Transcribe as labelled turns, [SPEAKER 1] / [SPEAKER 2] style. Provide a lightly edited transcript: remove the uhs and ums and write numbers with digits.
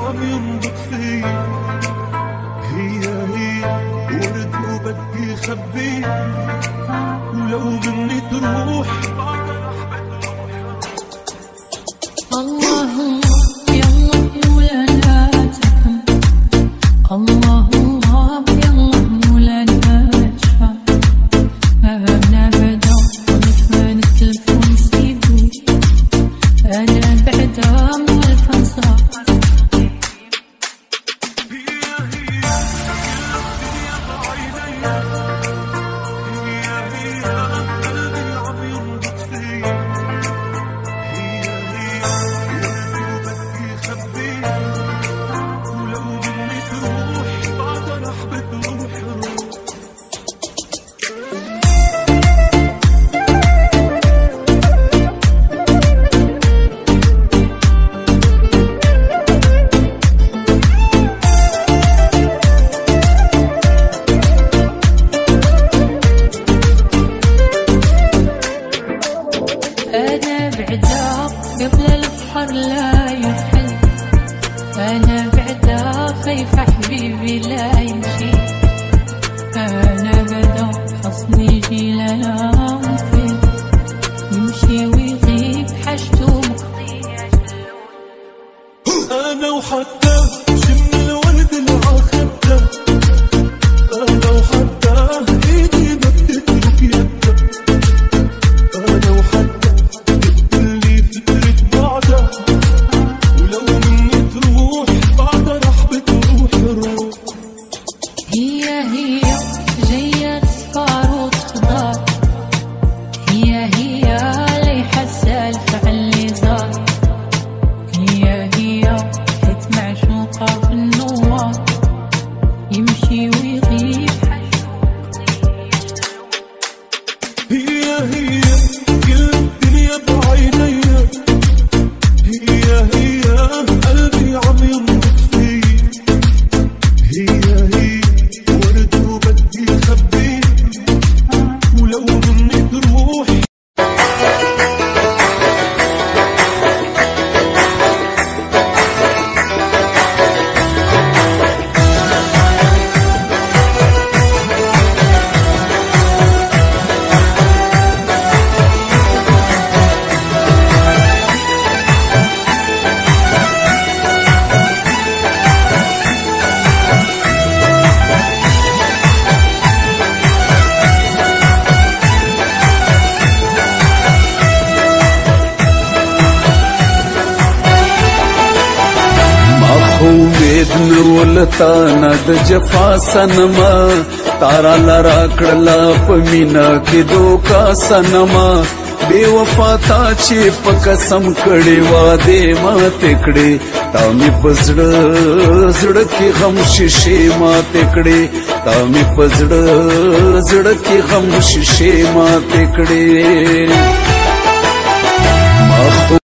[SPEAKER 1] عم ينبض فيا، هي ورد وبدي خبيه، ولو مني تروح
[SPEAKER 2] الله يلا مولانا تفهم، الله الله يلا مولانا تفهم. أنا بعدا ونفان التلفون سيبي، أنا بعدا والفن صار. أنا بعدا قبل البحر لا يحل، أنا بعدا خايفة حبيبي لا يمشي، أنا بعدا خصني يجي لنا فين، يمشي ويغيب حاجته مقضية.
[SPEAKER 1] أنا وحتى شم الورد العاخدة، أنا وحتى إيدي ما بتترك يده، أنا وحتى
[SPEAKER 2] هي جاية تصفار وتخضر، هي ليحة السالفة عاللي صار، هي حيت معشوقة في النوار، يمشي ويغيب
[SPEAKER 1] هي كل الدنيا بعينيا، هي قلبي عم ينبض فيا، هي ورد وبدي خبيه، ولو مني تروح
[SPEAKER 3] خوبیدن ولتانا د جفا سنما، تارا لرا کړلا په مینا کې دوکا سنما، بے وفا تا چې په قسم کړي وعده ماته کړي، تا می پزړه زړه کې غم شیشه ماته کړي، تا می پزړه زړه کې غم شیشه ماته کړي.